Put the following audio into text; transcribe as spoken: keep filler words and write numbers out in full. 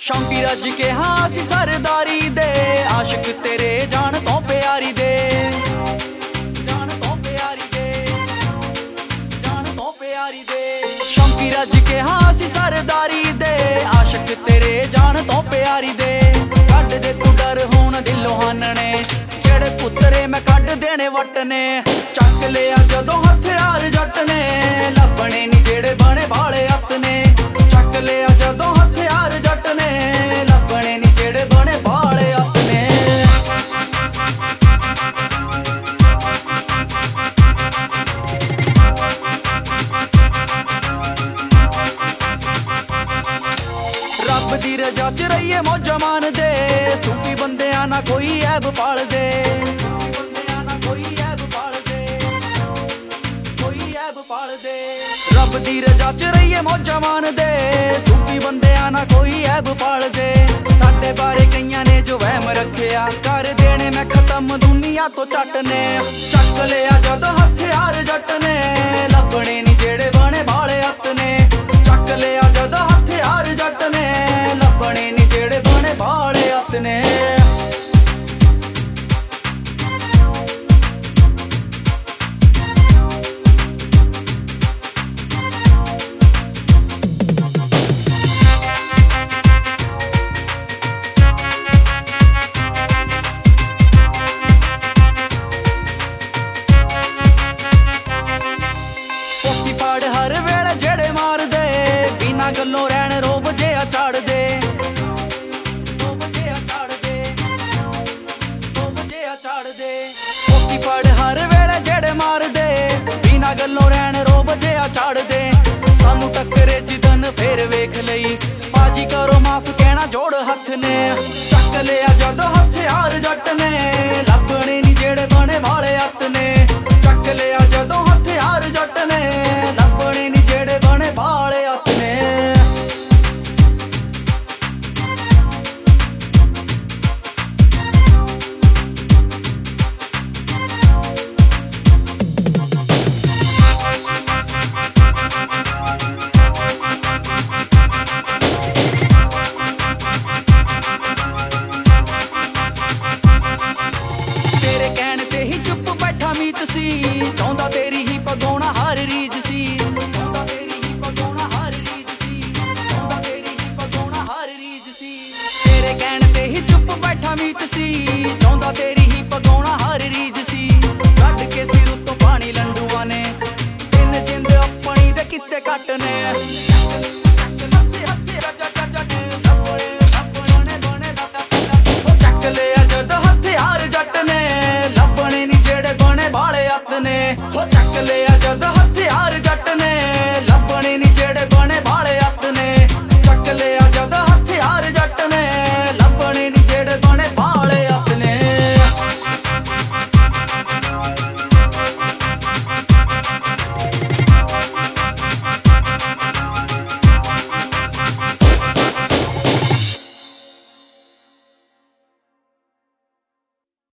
शौकी रज के हाँ असी सरदारी दे, आशिक तेरे जान तो प्यारी दे, जान तो प्यारी दे, जान तो प्यारी दे। शौकी रज के हाँ असी सरदारी दे, आशिक तेरे जान तो प्यारी दे। कट दे तू डर हुण दिलों हानने, जेड़े पुत्रे मैं कट देने वटने। चक लिया जदों हथियार जट ने, लभने नी जेड़े बने भाले अपने। चक लिया जदों हथियार जट ने, लभने नी जेड़े बने भाले अपने। रब दी रजा च रहिए मौजा मान दे, सूफी बंदियां ना कोई ऐब पाल दे, रब दी रजा च रहिए मौजा मान दे, सूफी बंदियां ना कोई ऐब पाल दे। साडे बारे कईयां ने जो वहम रखिया, कर देने मैं खत्म दुनिया तो झट ने। चक लिया जदों हथियार जट ने, लभने नी जेड़े बने भाले अपने। चक लिया जदों हथियार जट ने, लभने नी जेड़े बने भाले अपने। हर वेले जेड़े मार दे, बिना गल्लों रहन रोब जिहा चाड़ दे, रोब जिहा चाड़ दे, रोब जिहा चाड़ दे। कोकी पड़ हर वेले जेड़े मार दे, बिना गल्लों रहन रोब जिहा चाड़ दे। सानू टक्करे जिदन फेर वेख लई, बाजी करो माफ कहना जोड़ हथ ने। चक लिया जदों हथियार जट